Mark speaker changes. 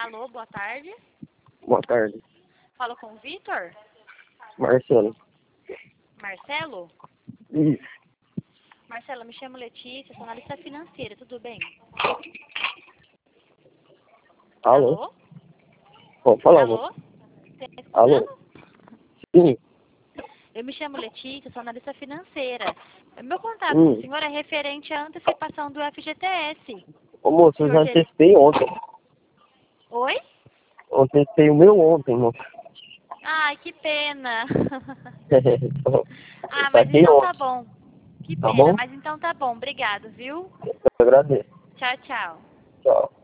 Speaker 1: Alô, boa tarde.
Speaker 2: Boa tarde.
Speaker 1: Falo com o Vitor?
Speaker 2: Marcelo.
Speaker 1: Marcelo?
Speaker 2: Isso.
Speaker 1: Marcelo, me chamo Letícia, sou analista financeira, tudo bem?
Speaker 2: Alô? Pode falar,
Speaker 1: Alô?
Speaker 2: moço.
Speaker 1: Você está escutando?
Speaker 2: Alô? Sim.
Speaker 1: Eu me chamo Letícia, sou analista financeira. Meu contato com o senhor é referente à antecipação do FGTS.
Speaker 2: Ô, moço, eu já antecipei ontem.
Speaker 1: Oi?
Speaker 2: Eu antecipei o meu ontem, moço.
Speaker 1: Ai, que pena. Ah, mas
Speaker 2: Saquei
Speaker 1: então tá
Speaker 2: ontem.
Speaker 1: bom. Que
Speaker 2: Tá
Speaker 1: pena,
Speaker 2: bom?
Speaker 1: mas então tá bom. Obrigado, viu?
Speaker 2: Eu agradeço.
Speaker 1: Tchau, tchau.
Speaker 2: Tchau.